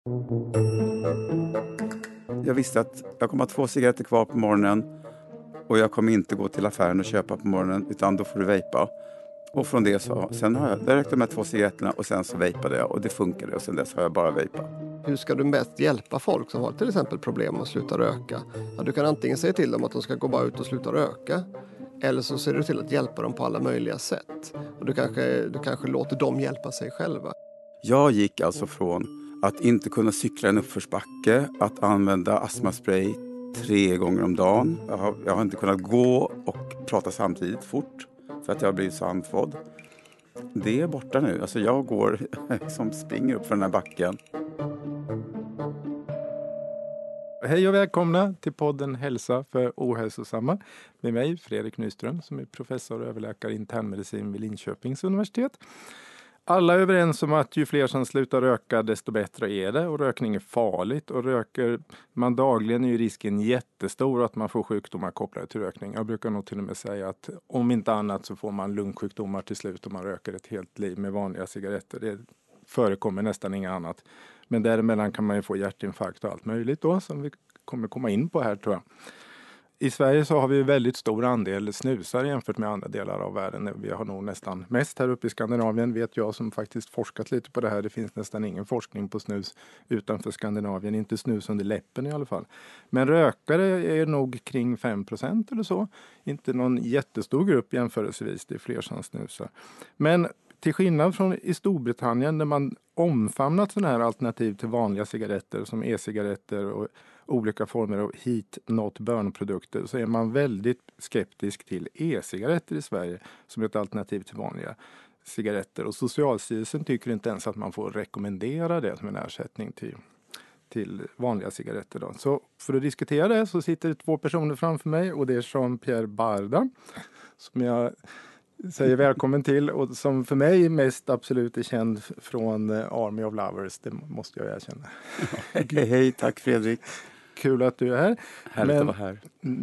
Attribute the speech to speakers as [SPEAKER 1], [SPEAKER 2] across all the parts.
[SPEAKER 1] Jag visste att jag kommer ha 2 cigaretter kvar på morgonen och jag kommer inte gå till affären och köpa på morgonen, utan då får du vejpa. Och från det så, sen har jag räckt de här 2 cigaretterna och sen så vejpade jag och det funkade och sen dess har jag bara vejpat.
[SPEAKER 2] Hur ska du bäst hjälpa folk som har till exempel problem att sluta röka? Ja, du kan antingen säga till dem att de ska gå bara ut och sluta röka, eller så ser du till att hjälpa dem på alla möjliga sätt. Och du kanske låter dem hjälpa sig själva.
[SPEAKER 1] Jag gick alltså från att inte kunna cykla en uppförsbacke, att använda astmaspray 3 gånger om dagen. Jag har inte kunnat gå och prata samtidigt fort för att jag har blivit så andfådd. Det är borta nu. Alltså jag går som springer upp för den här backen.
[SPEAKER 3] Hej och välkomna till podden Hälsa för ohälsosamma med mig Fredrik Nyström som är professor och överläkare i internmedicin vid Linköpings universitet. Alla är överens om att ju fler som slutar röka desto bättre är det, och rökning är farligt, och röker man dagligen är ju risken jättestor att man får sjukdomar kopplade till rökning. Jag brukar nog till och med säga att om inte annat så får man lungsjukdomar till slut om man röker ett helt liv med vanliga cigaretter. Det förekommer nästan inget annat. Men däremellan kan man ju få hjärtinfarkt och allt möjligt då, som vi kommer komma in på här tror jag. I Sverige så har vi väldigt stor andel snusar jämfört med andra delar av världen. Vi har nog nästan mest här uppe i Skandinavien, vet jag som faktiskt forskat lite på det här. Det finns nästan ingen forskning på snus utanför Skandinavien, inte snus under läppen i alla fall. Men rökare är nog kring 5% eller så. Inte någon jättestor grupp jämförelsevis, det är fler som snusar. Men till skillnad från i Storbritannien där man omfamnat sådana här alternativ till vanliga cigaretter som e-cigaretter och olika former av heat-not-burn-produkter, så är man väldigt skeptisk till e-cigaretter i Sverige som ett alternativ till vanliga cigaretter. Och Socialstyrelsen tycker inte ens att man får rekommendera det som en ersättning till vanliga cigaretter. Då. Så för att diskutera det så sitter det 2 personer framför mig, och det är Jean-Pierre Barda som jag säger välkommen till, och som för mig mest absolut är känd från Army of Lovers, det måste jag erkänna.
[SPEAKER 1] Hej, tack Fredrik.
[SPEAKER 3] Kul att du är här.
[SPEAKER 1] Härligt att vara här.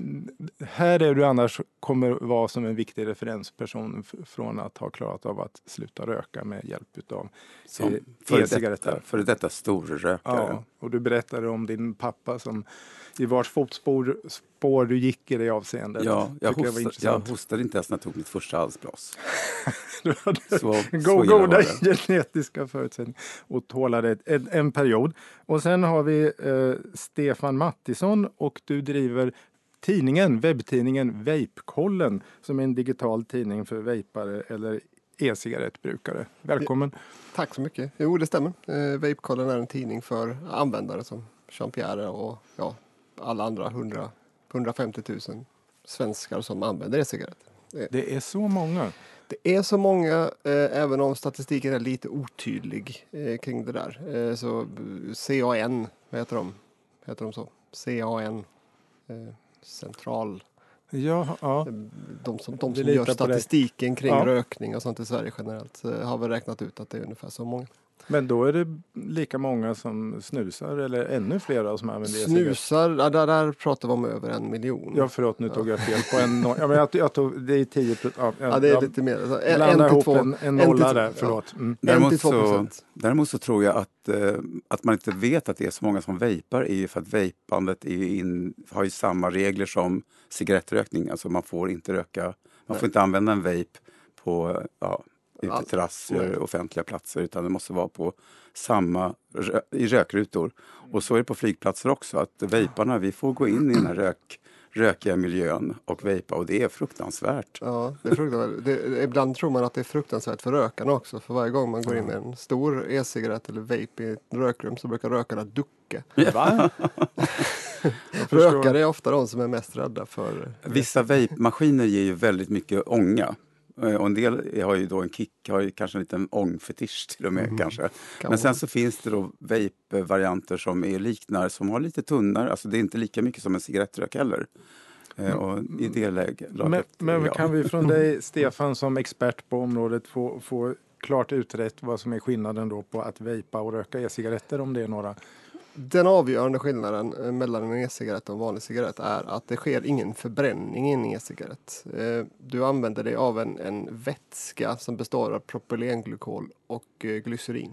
[SPEAKER 3] Här är du annars kommer vara som en viktig referensperson från att ha klarat av att sluta röka med hjälp av e-cigaretter.
[SPEAKER 1] För detta storrökare.
[SPEAKER 3] Ja, och du berättade om din pappa som i vars fotspår du gick i det avseendet.
[SPEAKER 1] Ja, jag hostade inte ens när jag tog mitt första halsblås.
[SPEAKER 3] Du hade
[SPEAKER 1] så
[SPEAKER 3] goda genetiska förutsättningar och tålade en period. Och sen har vi Stefan Mattisson, och du driver webbtidningen Vapekollen som är en digital tidning för vapare eller e-cigarettbrukare. Välkommen.
[SPEAKER 2] Tack så mycket. Jo, det stämmer. Vapekollen är en tidning för användare som Jean-Pierre och alla andra 150 000 svenskar som använder e-cigaretter.
[SPEAKER 3] Det är så många.
[SPEAKER 2] Det är så många, även om statistiken är lite otydlig kring det där. Så CAN, vad heter de? Heter de så? CAN, central.
[SPEAKER 3] Ja.
[SPEAKER 2] De som gör statistiken kring rökning och sånt i Sverige generellt har väl räknat ut att det är ungefär så många.
[SPEAKER 3] Men då är det lika många som snusar, eller ännu fler som använder
[SPEAKER 2] snusar, där pratar vi om över 1 miljon.
[SPEAKER 3] Ja, förlåt, nu tog jag fel på en nolla. Ja, men jag tog, det är 10%.
[SPEAKER 2] Ja, det är lite mer.
[SPEAKER 3] Blanda ihop en nolla där, förlåt.
[SPEAKER 1] Mm. Däremot så tror jag att man inte vet att det är så många som vejpar är ju för att vejpandet har ju samma regler som cigarettrökning. Alltså man får inte röka, man får inte använda en vape på inte terrasser, offentliga platser, utan det måste vara på i rökrutor. Och så är det på flygplatser också, att vejparna, vi får gå in i den här rökiga miljön och vejpa, och det är fruktansvärt.
[SPEAKER 2] Ja, det är fruktansvärt. Ibland tror man att det är fruktansvärt för rökarna också, för varje gång man går in med en stor e-cigarett eller vape i ett rökrum så brukar rökarna ducka.
[SPEAKER 3] Va?
[SPEAKER 2] Rökare är ofta de som är mest rädda för...
[SPEAKER 1] Vissa vape-maskiner ger ju väldigt mycket ånga. Och en del har ju då en kick, har ju kanske en liten ångfetisch till och med kanske. Men sen så finns det då vape-varianter som liknar, som har lite tunnare, alltså det är inte lika mycket som en cigarettrök heller. Och i det läget...
[SPEAKER 3] Men kan vi från dig, Stefan, som expert på området få klart utrett vad som är skillnaden då på att vejpa och röka e-cigaretter, om det är några?
[SPEAKER 2] Den avgörande skillnaden mellan en e-cigarett och en vanlig cigarett är att det sker ingen förbränning i en e-cigarett. Du använder dig av en vätska som består av propylenglykol och glycerin.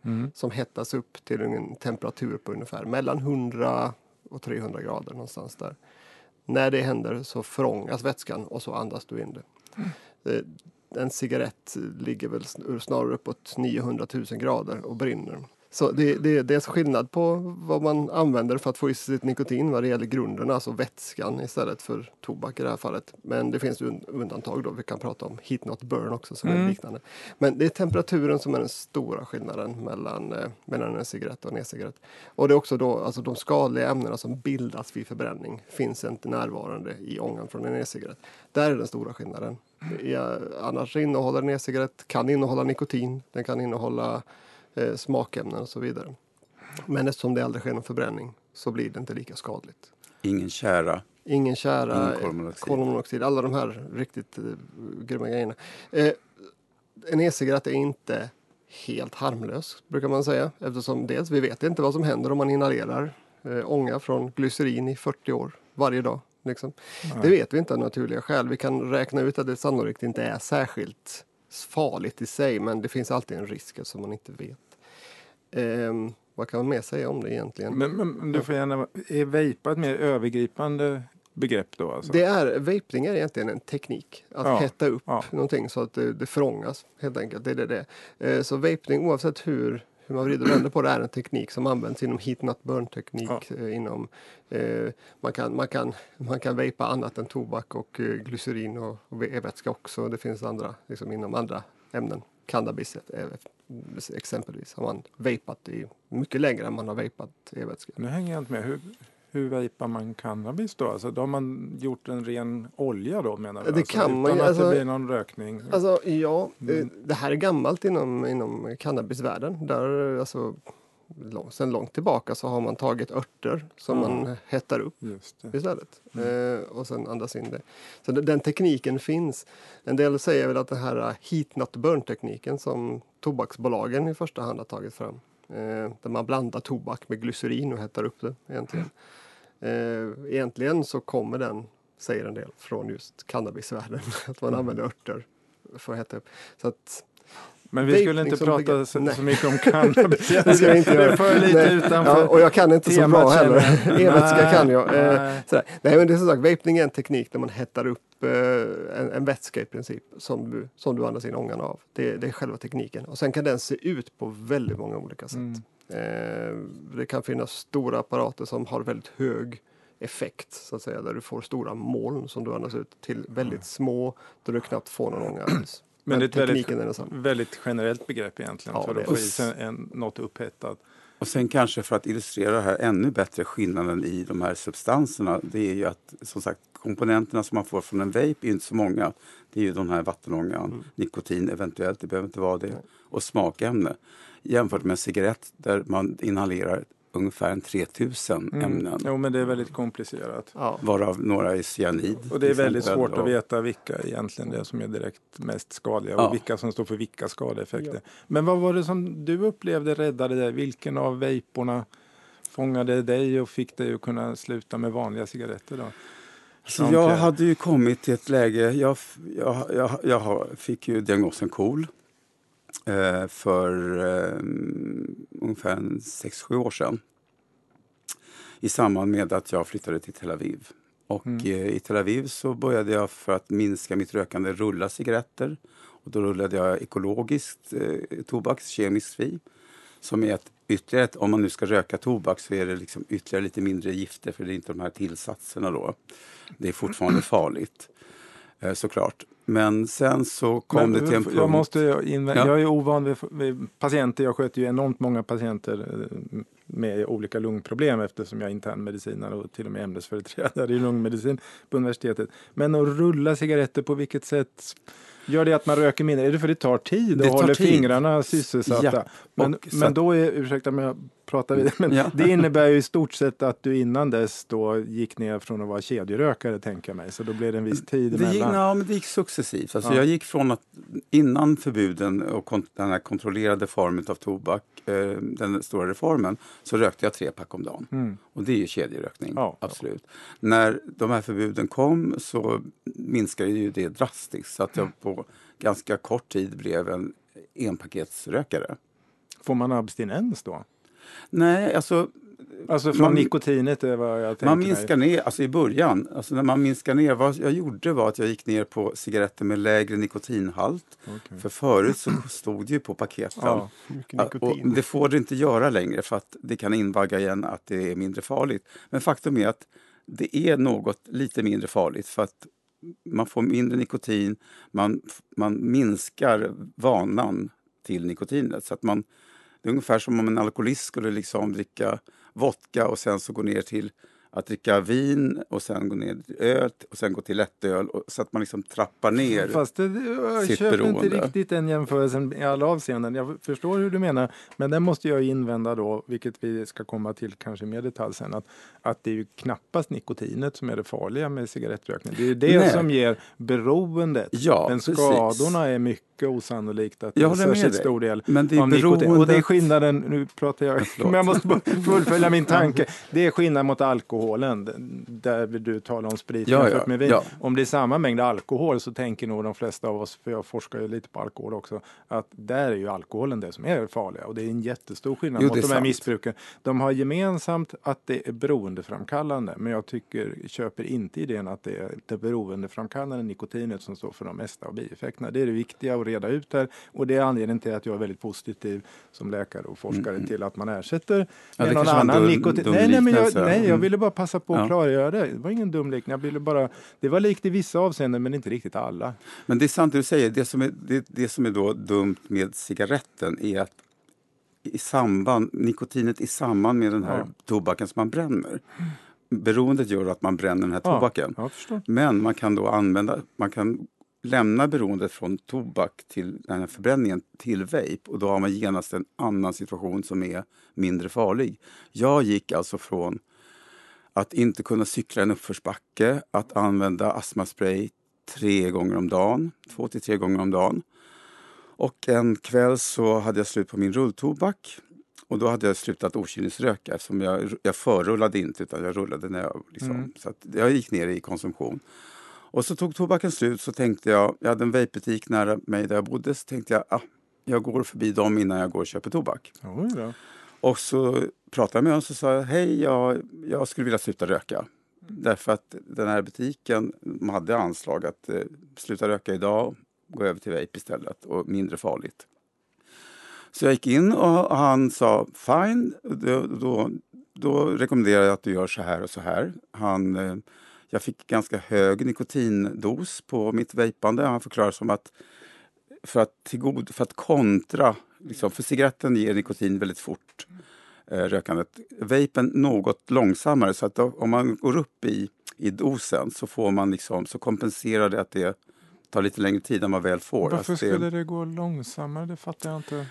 [SPEAKER 2] som hettas upp till en temperatur på ungefär mellan 100 och 300 grader någonstans där. När det händer så förångas vätskan och så andas du in det. En cigarett ligger väl snarare uppåt 900 000 grader och brinner. Så det är skillnad på vad man använder för att få i sitt nikotin vad det gäller grunden, alltså vätskan istället för tobak i det här fallet. Men det finns undantag då, vi kan prata om heat not burn också som är liknande. Men det är temperaturen som är den stora skillnaden mellan en cigarett och en e-cigarett. Och det är också då, alltså de skadliga ämnena som bildas vid förbränning finns inte närvarande i ångan från en e-cigarett. Där är den stora skillnaden. Annars innehåller en e-cigarett, kan innehålla nikotin, den kan innehålla smakämnen och så vidare. Men eftersom det aldrig sker någon förbränning så blir det inte lika skadligt.
[SPEAKER 1] Ingen tjära,
[SPEAKER 2] ingen kolmonoxid, alla de här riktigt grymma grejerna. En e-cigarett är inte helt harmlös, brukar man säga. Eftersom dels vi vet inte vad som händer om man inhalerar ånga från glycerin i 40 år varje dag. Liksom. Det vet vi inte av naturliga skäl. Vi kan räkna ut att det sannolikt inte är särskilt farligt i sig, men det finns alltid en risk som man inte vet. Vad kan man mer säga om det egentligen?
[SPEAKER 3] Men du får gärna, är vejpa ett mer övergripande begrepp då? Alltså?
[SPEAKER 2] Vaping är egentligen en teknik. Att hetta upp någonting så att det förångas, helt enkelt. Det. Så vaping, oavsett hur man vrider och vänder på det, är en teknik som används inom heat not burn teknik. Inom, man kan vejpa annat än tobak och glycerin och e-vätska också. Det finns andra, liksom inom andra ämnen. Cannabis exempelvis har man vejpat i mycket längre än man har vejpat e-vätska.
[SPEAKER 3] Nu hänger jag inte med. Hur vejpar man cannabis då? Alltså, då har man gjort en ren olja då, menar du?
[SPEAKER 2] Det
[SPEAKER 3] alltså,
[SPEAKER 2] kan man ju.
[SPEAKER 3] Utan att det blir någon rökning?
[SPEAKER 2] Alltså, det här är gammalt inom cannabisvärlden. Där, alltså, sen långt tillbaka så har man tagit örter som man hettar upp istället. Och sen andas in det. Så den tekniken finns. En del säger väl att det här heat not burn tekniken som tobaksbolagen i första hand har tagit fram. Där man blandar tobak med glycerin och hettar upp det egentligen. Egentligen så kommer den, säger en del, från just cannabisvärlden. Att man använder örter för att hetta upp. Så att
[SPEAKER 3] men vi skulle inte prata så mycket om cannabis.
[SPEAKER 2] Det ska vi inte göra.
[SPEAKER 3] Det för lite utanför.
[SPEAKER 2] Ja, och jag kan inte så bra heller. E-vätska kan jag. Nej, men det är som sagt, vaping är en teknik där man hettar upp en vätska i princip som du andas in ångan av. Det är själva tekniken. Och sen kan den se ut på väldigt många olika sätt. Det kan finnas stora apparater som har väldigt hög effekt, så att säga, där du får stora moln som du andas ut till väldigt små där du knappt får någon ånga alls.
[SPEAKER 3] Men det är ett väldigt generellt begrepp egentligen för att få i sig något upphettat.
[SPEAKER 1] Och sen kanske för att illustrera det här ännu bättre skillnaden i de här substanserna, det är ju att som sagt komponenterna som man får från en vape är inte så många. Det är ju den här vattenångan, nikotin eventuellt, det behöver inte vara det, och smakämne. Jämfört med en cigarett där man inhalerar ungefär 3000 ämnen.
[SPEAKER 3] Jo, men det är väldigt komplicerat.
[SPEAKER 1] Ja. Varav några är cyanid.
[SPEAKER 3] Och det är väldigt svårt att veta vilka egentligen det är som är direkt mest skadliga och vilka som står för vilka skadeeffekter. Ja. Men vad var det som du upplevde räddade dig? Vilken av vejporna fångade dig och fick dig att kunna sluta med vanliga cigaretter då?
[SPEAKER 1] Så jag hade ju kommit till ett läge, jag fick ju diagnosen KOL. För ungefär 6-7 år sedan i samband med att jag flyttade till Tel Aviv. Och i Tel Aviv så började jag, för att minska mitt rökande, rulla cigaretter. Och då rullade jag ekologiskt tobak, kemiskt fri. Som är ytterligare om man nu ska röka tobak så är det liksom ytterligare lite mindre gifter, för det är inte de här tillsatserna då. Det är fortfarande farligt. Såklart. Men sen så kom det till en punkt.
[SPEAKER 3] Jag är ovan vid patienter. Jag sköter ju enormt många patienter med olika lungproblem eftersom jag är internmedicinare och till och med ämnesföreträdare i lungmedicin på universitetet. Men att rulla cigaretter, på vilket sätt gör det att man röker mindre? Är det för det tar tid och håller fingrarna sysselsatta? Ja. Men då är, ursäkta om jag pratar vidare, men det innebär ju i stort sett att du innan dess då gick ner från att vara kedjerökare, tänker jag mig. Så då blev det en viss tid emellan.
[SPEAKER 1] Men det gick successivt. Alltså jag gick från att innan förbuden och den här kontrollerade formen av tobak, den stora reformen, så rökte jag 3 pack om dagen. Och det är ju kedjerökning, absolut. När de här förbuden kom så minskade ju det drastiskt, så att jag på ganska kort tid blev en enpaketsrökare.
[SPEAKER 3] Får man abstinens då?
[SPEAKER 1] Nej, alltså
[SPEAKER 3] från nikotinet är vad jag tänker
[SPEAKER 1] man minskar ner, alltså i början, alltså när man minskar ner, vad jag gjorde var att jag gick ner på cigaretter med lägre nikotinhalt.
[SPEAKER 3] Okay.
[SPEAKER 1] För förut så stod det ju på paketen.
[SPEAKER 3] Ja,
[SPEAKER 1] Och det får det inte göra längre för att det kan invagga igen att det är mindre farligt. Men faktum är att det är något lite mindre farligt för att man får mindre nikotin, man minskar vanan till nikotinet. Så att det är ungefär som om en alkoholist skulle liksom dricka vodka och sen så gå ner till att dricka vin och sen gå ner till öl och sen gå till lättöl så att man liksom trappar ner
[SPEAKER 3] Fast jag
[SPEAKER 1] sitt
[SPEAKER 3] köper
[SPEAKER 1] beroende.
[SPEAKER 3] inte riktigt den jämförelsen i alla avseenden. Jag förstår hur du menar, men den måste jag invända då, vilket vi ska komma till kanske mer detalj sen, att det är ju knappast nikotinet som är det farliga med cigarettrökning. Det är ju det som ger beroendet.
[SPEAKER 1] Ja,
[SPEAKER 3] men skadorna är mycket osannolikt att det
[SPEAKER 1] jag
[SPEAKER 3] är
[SPEAKER 1] håller med
[SPEAKER 3] särskilt
[SPEAKER 1] dig.
[SPEAKER 3] stor del
[SPEAKER 1] Men det är
[SPEAKER 3] av nikotin.
[SPEAKER 1] beroendet...
[SPEAKER 3] Och det är skillnaden, nu pratar jag, men jag måste bara fullfölja min tanke. Det är skillnad mot alkoholen, där du talar om sprit jämfört med vin.
[SPEAKER 1] Ja.
[SPEAKER 3] Om det är samma mängd alkohol så tänker nog de flesta av oss, för jag forskar ju lite på alkohol också, att där är ju alkoholen det som är det farliga. Och det är en jättestor skillnad mot de här missbruken. De har gemensamt att det är beroendeframkallande, men jag köper inte idén att det är det beroendeframkallande nikotinet som står för de mesta av bieffekterna. Det är det viktiga att reda ut här, och det är anledningen till att jag är väldigt positiv som läkare och forskare till att man ersätter med någon annan nikotin. Nej, jag ville bara passa på att klargöra det. Det var ingen dum liknande. Det var likt i vissa avseenden, men inte riktigt alla.
[SPEAKER 1] Men det är sant det du säger. Det som är då dumt med cigaretten är att nikotinet i samband med den här tobaken som man bränner. Beroendet gör att man bränner den här tobaken. Men man kan då lämna beroendet från tobak till den här förbränningen till vape, och då har man genast en annan situation som är mindre farlig. Jag gick alltså från att inte kunna cykla en uppförsbacke, att använda astmaspray 2-3 gånger om dagen. Och en kväll så hade jag slut på min rulltobak, och då hade jag slutat okylningsröka, eftersom jag förrullade inte, utan jag rullade när jag så att jag gick ner i konsumtion. Och så tog tobaken slut, så tänkte jag hade en vapebutik nära mig där jag bodde, så tänkte jag går förbi dem innan jag går och köper tobak. Och så pratade jag med honom och så sa jag, hej, jag skulle vilja sluta röka. Därför att den här butiken hade anslag att sluta röka idag, gå över till vape istället och mindre farligt. Så jag gick in och han sa, fine, då rekommenderar jag att du gör så här och så här. Jag fick ganska hög nikotindos på mitt vapande. Han förklarar som att för att kontra, liksom, för cigaretten ger nikotin väldigt fort, rökandet. Vapen något långsammare, så att om man går upp i dosen så får man liksom, så kompenserar det att det tar lite längre tid än man väl får.
[SPEAKER 3] Varför skulle det gå långsammare? Det fattar jag inte.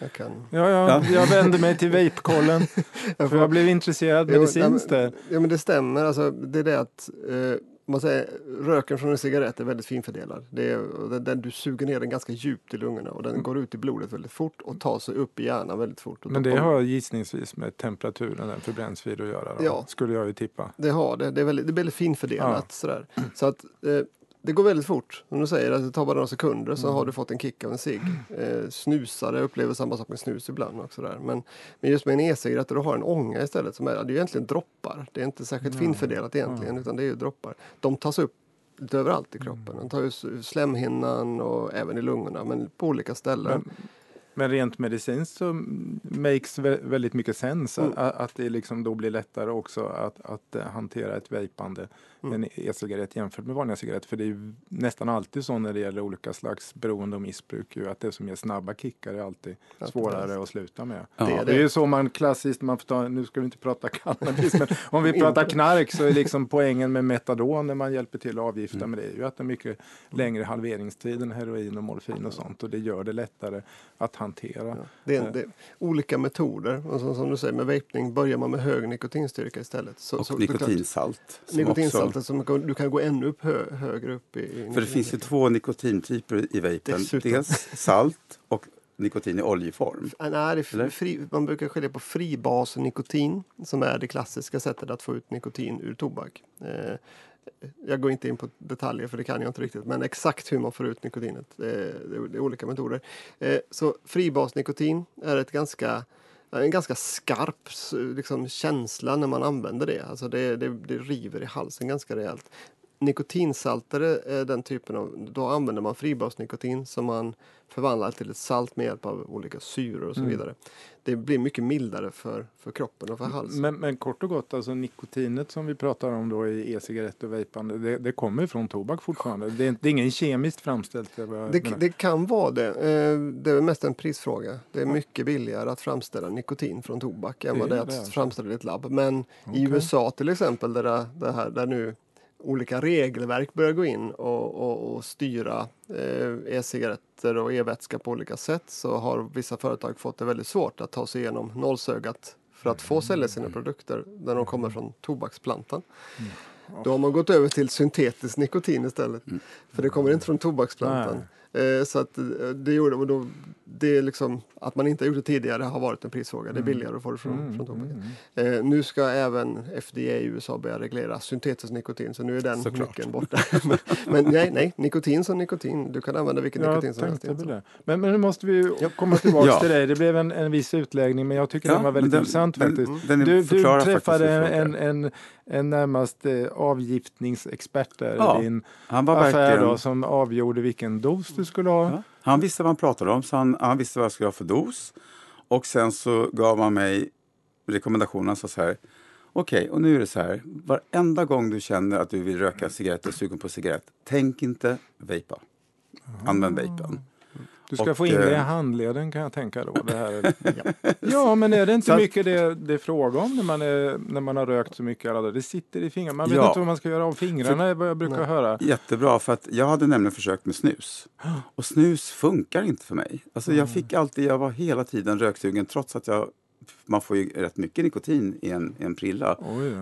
[SPEAKER 2] Jag
[SPEAKER 3] vände mig till vape-kollen för jag blev intresserad medicinskt där.
[SPEAKER 2] Ja, men det stämmer. Alltså, det är det att man säger, röken från en cigarett är väldigt finfördelad. Den du suger ner den ganska djupt i lungorna, och den går ut i blodet väldigt fort och tar sig upp i hjärnan väldigt fort.
[SPEAKER 3] Men det har gissningsvis med temperaturen, den förbränns vid att göra. Ja, skulle jag ju tippa.
[SPEAKER 2] Det har det. Det är väldigt finfördelat. Sådär. Så att det går väldigt fort. Som du säger, att det tar bara några sekunder så har du fått en kick av en cigg. Snusare upplever samma sak med snus ibland också där. Men just med en e-cigarett, du har en ånga istället som det är ju egentligen droppar. Det är inte särskilt finfördelat egentligen, utan det är ju droppar. De tas upp lite överallt i kroppen. De tar ju slemhinnan och även i lungorna, men på olika ställen.
[SPEAKER 3] Men rent medicinskt så makes väldigt mycket sens att det liksom då blir lättare också att hantera ett vejpande, en e-cigarett jämfört med vanliga cigaretter. För det är ju nästan alltid så när det gäller olika slags beroende och missbruk, ju att det som ger snabba kickar är alltid svårare att sluta med. Det är ju så man klassiskt, nu ska vi inte prata cannabis, men om vi pratar knark så är liksom poängen med metadon när man hjälper till att avgifta med det är ju att det är mycket längre halveringstid än heroin och morfin och sånt, och det gör det lättare att hantera.
[SPEAKER 2] Ja. Det är olika metoder, och som du säger, med vapning börjar man med hög nikotinstyrka istället.
[SPEAKER 1] Och nikotinsalt.
[SPEAKER 2] Nikotinsaltet som du kan gå ännu högre upp i.
[SPEAKER 1] För det finns ju 2 nikotintyper i vapen. Dels salt och nikotin i oljeform.
[SPEAKER 2] Nej, man brukar skilja på fribas och nikotin, som är det klassiska sättet att få ut nikotin ur tobak. Jag går inte in på detaljer, för det kan jag inte riktigt. Men exakt hur man får ut nikotinet, det är olika metoder. Så fribasnikotin är ett ganska en ganska skarp liksom, känsla när man använder det. Alltså det river i halsen ganska rejält. Nikotinsaltare är den typen av, då använder man fribasnikotin som man förvandlar till ett salt med hjälp av olika syror och så vidare. Det blir mycket mildare för kroppen och för halsen.
[SPEAKER 3] Men kort och gott, alltså nikotinet som vi pratar om då i e-cigarett och vejpande, det kommer från tobak fortfarande. Det är ingen kemiskt framställt.
[SPEAKER 2] Det kan vara det. Det är mest en prisfråga. Det är mycket billigare att framställa nikotin från tobak än vad det är att framställa i ett labb. Men i USA till exempel, där nu olika regelverk börjar gå in och styra e-cigaretter och e-vätska på olika sätt, så har vissa företag fått det väldigt svårt att ta sig igenom nålsögat för att få sälja sina produkter när de kommer från tobaksplantan. Då har man gått över till syntetisk nikotin istället. För det kommer inte från tobaksplantan. Så att det gjorde, och då, det är liksom, att man inte har gjort det tidigare har varit en prisfråga. Det är billigare att få det från tobaken. Nu ska även FDA i USA börja reglera syntetisk nikotin, så nu är den nyckeln borta. men nej, nikotin som nikotin. Du kan använda vilken nikotin som helst.
[SPEAKER 3] Men nu måste vi komma tillbaka till dig. Det blev en viss utläggning, men jag tycker den var väldigt intressant faktiskt. Du träffade en närmast avgiftningsexpert där i din affär då, som avgjorde vilken dos du skulle ha.
[SPEAKER 1] Ja. Han visste vad han pratade om, så han visste vad jag skulle ha för dos. Och sen så gav han mig rekommendationen, så här: okej, och nu är det så här. Varenda gång du känner att du vill röka cigarett och sugen på cigarett, tänk inte vejpa. Använd vejpen.
[SPEAKER 3] Du ska få in det i handleden, kan jag tänka då. Det här. Ja, men är det inte mycket det är fråga om när man har rökt så mycket? Det sitter i fingrarna. Man vet inte vad man ska göra av fingrarna, är vad jag brukar höra.
[SPEAKER 1] Jättebra, för att jag hade nämligen försökt med snus. Och snus funkar inte för mig. Alltså jag var hela tiden röksugen, trots att man får ju rätt mycket nikotin i en prilla.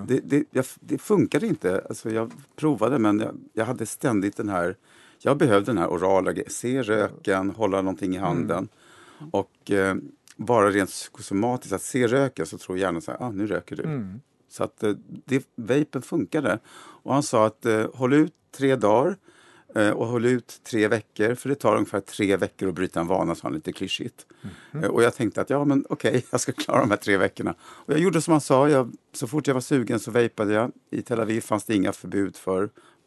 [SPEAKER 1] Det funkade inte. Alltså jag provade, men jag hade ständigt jag behövde den här orala grejen. Se röken, hålla någonting i handen. Och bara rent psykosomatiskt, att se röken, så tror hjärnan så här, nu röker du. Så att vapen funkade. Och han sa att håll ut 3 dagar och håll ut 3 veckor. För det tar ungefär 3 veckor att bryta en vana, så han lite klyschigt. Och jag tänkte att jag ska klara de här 3 veckorna. Och jag gjorde som han sa. Så fort jag var sugen så vejpade jag. I Tel Aviv fanns det inga förbud för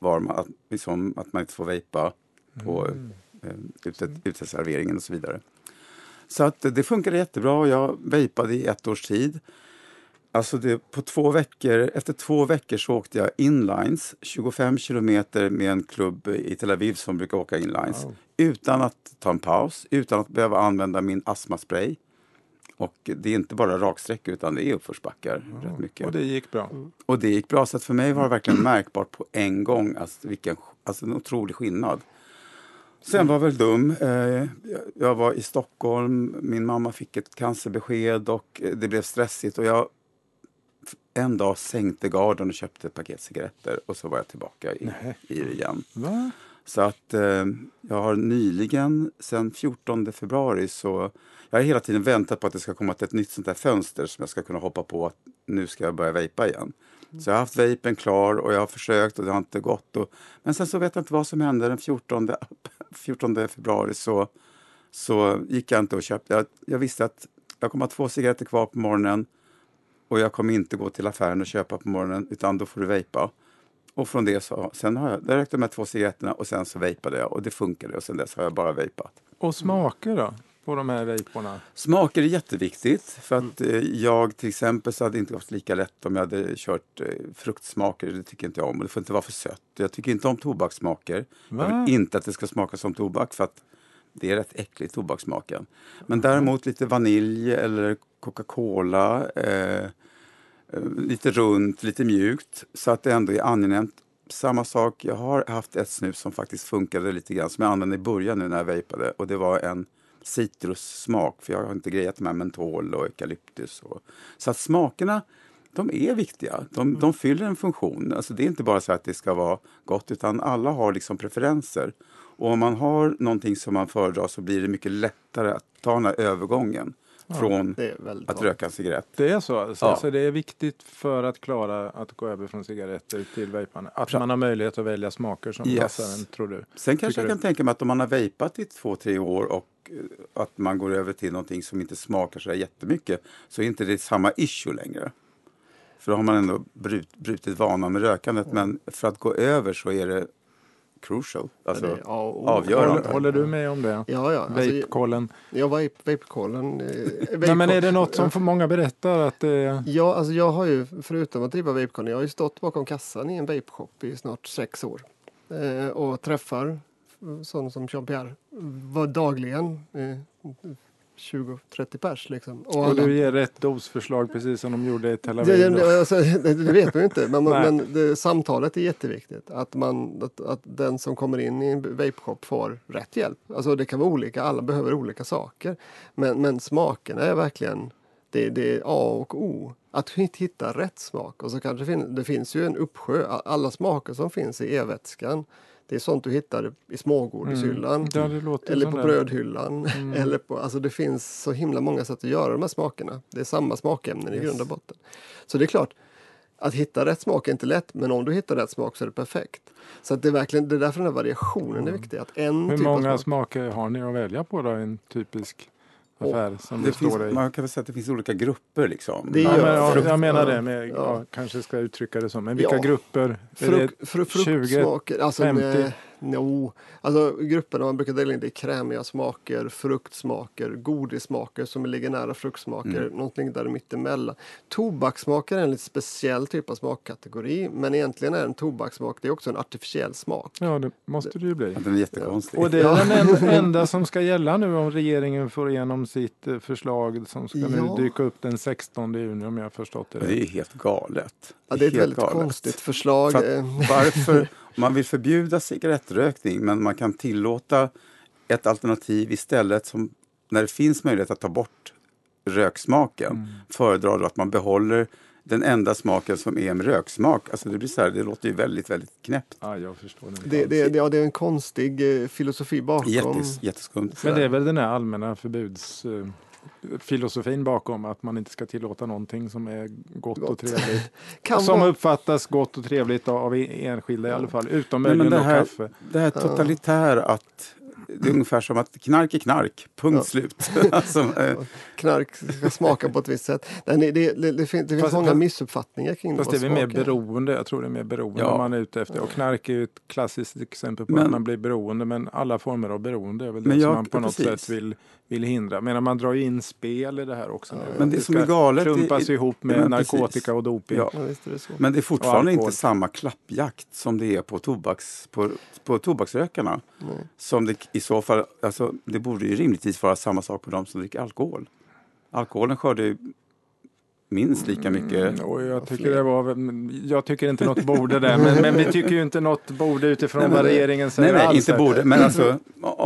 [SPEAKER 1] att man inte får vejpa på uteserveringen och så vidare. Så att det funkade jättebra, och jag vejpade i 1 års tid. Alltså efter 2 veckor så åkte jag inlines 25 kilometer med en klubb i Tel Aviv som brukar åka inlines. Wow. Utan att ta en paus, utan att behöva använda min astmaspray. Och det är inte bara raksträckor, utan det är uppförsbackar rätt mycket.
[SPEAKER 3] Och det gick bra?
[SPEAKER 1] Och det gick bra, så att för mig var det verkligen märkbart på en gång. Alltså en otrolig skillnad. Sen var väl dum. Jag var i Stockholm, min mamma fick ett cancerbesked och det blev stressigt. Och jag en dag sänkte garden och köpte ett paket cigaretter, och så var jag tillbaka i det igen.
[SPEAKER 3] Va?
[SPEAKER 1] Så att jag har nyligen, sen 14 februari, så jag har hela tiden väntat på att det ska komma till ett nytt sånt där fönster som jag ska kunna hoppa på, att nu ska jag börja vejpa igen. Så jag har haft vejpen klar och jag har försökt och det har inte gått. Men sen så vet jag inte vad som hände den 14 februari, så gick jag inte och köpte. Jag visste att jag kommer att ha 2 cigaretter kvar på morgonen, och jag kommer inte gå till affären och köpa på morgonen, utan då får du vejpa. Och från det sen har jag rökt de här 2 cigaretterna, och sen så vejpade jag, och det funkade, och sen dess har jag bara vejpat.
[SPEAKER 3] Och smaker då? På de här vejporna?
[SPEAKER 1] Smaker är jätteviktigt, för att jag till exempel så hade det inte gått lika lätt om jag hade kört fruktsmaker. Det tycker inte jag om, och det får inte vara för sött. Jag tycker inte om tobakssmaker. Jag vill inte att det ska smaka som tobak, för att det är rätt äckligt, tobakssmaken. Men däremot lite vanilj eller Coca-Cola, lite runt, lite mjukt, så att det ändå är angenämt. Samma sak, jag har haft ett snus som faktiskt funkade lite grann, som jag använde i början nu när jag vejpade, och det var en citrussmak, för jag har inte grejat med mentol och eukalyptus. Så att smakerna, de är viktiga. De fyller en funktion. Alltså det är inte bara så att det ska vara gott, utan alla har liksom preferenser. Och om man har någonting som man föredrar, så blir det mycket lättare att ta den här övergången. från
[SPEAKER 2] Det är väldigt
[SPEAKER 1] att
[SPEAKER 2] vanligt.
[SPEAKER 1] röka en cigarett.
[SPEAKER 3] Det är så alltså.
[SPEAKER 1] Ja.
[SPEAKER 3] Alltså det är viktigt för att klara att gå över från cigaretter till vejpande. Att man har möjlighet att välja smaker som
[SPEAKER 1] Yes.
[SPEAKER 3] passar en, tror du?
[SPEAKER 1] Sen kanske
[SPEAKER 3] Tycker
[SPEAKER 1] jag kan tänka mig att om man har vejpat i 2-3 år och att man går över till någonting som inte smakar så där jättemycket, så är inte det samma issue längre. För då har man ändå brutit vanan med rökandet, men för att gå över så är det crucial, alltså
[SPEAKER 2] Det är A och O.
[SPEAKER 1] avgörande.
[SPEAKER 3] Håller du med om det?
[SPEAKER 2] Ja. Alltså,
[SPEAKER 3] Vape-kollen.
[SPEAKER 2] ja, vape-kollen.
[SPEAKER 3] Nej, men är det något som för många berättar att det...
[SPEAKER 2] Ja, alltså jag har ju, förutom att driva vape-kollen, jag har ju stått bakom kassan i en vape-shop i snart 6 år. Och träffar sådana som Jean-Pierre var dagligen 20-30 pers liksom.
[SPEAKER 3] Och du ger rätt dosförslag precis som de gjorde i Tel Aviv.
[SPEAKER 2] Det vet man ju inte,
[SPEAKER 3] Nej.
[SPEAKER 2] men samtalet är jätteviktigt. Att den som kommer in i en vape-shop får rätt hjälp. Alltså det kan vara olika, alla behöver olika saker. Men smakerna är verkligen, det är A och O. Att hitta rätt smak. Och så kanske det finns ju en uppsjö, alla smaker som finns i e-vätskan. Det är sånt du hittar i smågodishyllan.
[SPEAKER 3] Ja, det låter
[SPEAKER 2] Eller
[SPEAKER 3] som
[SPEAKER 2] på
[SPEAKER 3] det.
[SPEAKER 2] brödhyllan. Eller på, alltså det finns så himla många sätt att göra de här smakerna. Det är samma smakämnen i grund och botten. Så det är klart, att hitta rätt smak är inte lätt. Men om du hittar rätt smak så är det perfekt. Så att det är därför den här variationen är viktig. Att
[SPEAKER 3] Hur många smaker har ni att välja på då? En typisk affär som det står i?
[SPEAKER 1] Man kan väl säga att det finns olika grupper liksom.
[SPEAKER 2] Det
[SPEAKER 3] Ja,
[SPEAKER 2] gör-
[SPEAKER 3] men, jag menar det. Med,
[SPEAKER 2] Ja.
[SPEAKER 3] kanske ska uttrycka det så. Men vilka
[SPEAKER 2] Ja.
[SPEAKER 3] grupper? Är det 20?
[SPEAKER 2] Fruktsmaker, alltså
[SPEAKER 3] 50?
[SPEAKER 2] Alltså grupperna man brukar dela in det i krämiga smaker, fruktsmaker, godissmaker som ligger nära fruktsmaker, någonting där mittemellan. Tobakssmaker är en lite speciell typ av smakkategori, men egentligen är en tobakssmak, det är också en artificiell smak.
[SPEAKER 3] Ja, det måste det ju bli.
[SPEAKER 1] Att den är jättekonstig.
[SPEAKER 3] Och det är den enda som ska gälla nu om regeringen får igenom sitt förslag som ska nu
[SPEAKER 2] Ja.
[SPEAKER 3] dyka upp den 16 juni om jag har förstått det.
[SPEAKER 1] Men det är helt galet.
[SPEAKER 2] Ja, det är ett
[SPEAKER 1] helt
[SPEAKER 2] väldigt
[SPEAKER 1] galet.
[SPEAKER 2] konstigt förslag.
[SPEAKER 1] För att, varför man vill förbjuda cigarettrökning, men man kan tillåta ett alternativ istället som, när det finns möjlighet att ta bort röksmaken, föredrar du att man behåller den enda smaken som är en röksmak. Alltså det blir så här, det låter ju väldigt, väldigt knäppt.
[SPEAKER 3] Ja, jag förstår det.
[SPEAKER 2] Det är en konstig filosofi bakom.
[SPEAKER 1] Jätteskumt.
[SPEAKER 3] Men det är väl den här allmänna förbudsfilosofin bakom att man inte ska tillåta någonting som är gott. Och trevligt. Som uppfattas gott och trevligt av enskilda i alla fall, utom möjligen
[SPEAKER 1] det här,
[SPEAKER 3] kaffe.
[SPEAKER 1] det här totalitära att det är ungefär som att knark är knark, punkt slut. Alltså,
[SPEAKER 2] Knark ska smaka på ett visst sätt. Det finns många missuppfattningar kring
[SPEAKER 3] Fast
[SPEAKER 2] vad
[SPEAKER 3] det är mer
[SPEAKER 2] smak är.
[SPEAKER 3] beroende, jag tror det är mer beroende
[SPEAKER 1] Ja.
[SPEAKER 3] man är ute efter. Och knark är ju ett klassiskt exempel på
[SPEAKER 1] Men-
[SPEAKER 3] att man blir beroende, men alla former av beroende är väl
[SPEAKER 1] Men
[SPEAKER 3] det som
[SPEAKER 1] jag-
[SPEAKER 3] man på något
[SPEAKER 1] precis.
[SPEAKER 3] sätt vill hindra. Men man drar ju in spel i det här också nu.
[SPEAKER 1] Men det
[SPEAKER 3] Att
[SPEAKER 1] som är galet
[SPEAKER 3] klumpas ihop med
[SPEAKER 1] men precis.
[SPEAKER 3] narkotika och doping.
[SPEAKER 1] Ja.
[SPEAKER 2] Ja, visst är det så.
[SPEAKER 1] Men det är fortfarande
[SPEAKER 3] alkohol.
[SPEAKER 1] inte samma klappjakt som det är på tobaksrökarna. Som det i så fall, alltså, det borde ju rimligtvis vara samma sak på de som dricker alkohol. Alkoholen skördar ju minst lika mycket.
[SPEAKER 3] Och jag tycker inte något borde där, men vi tycker ju inte något borde utifrån vad regeringen säger.
[SPEAKER 1] Nej,
[SPEAKER 3] alls
[SPEAKER 1] inte
[SPEAKER 3] här.
[SPEAKER 1] borde. Men alltså,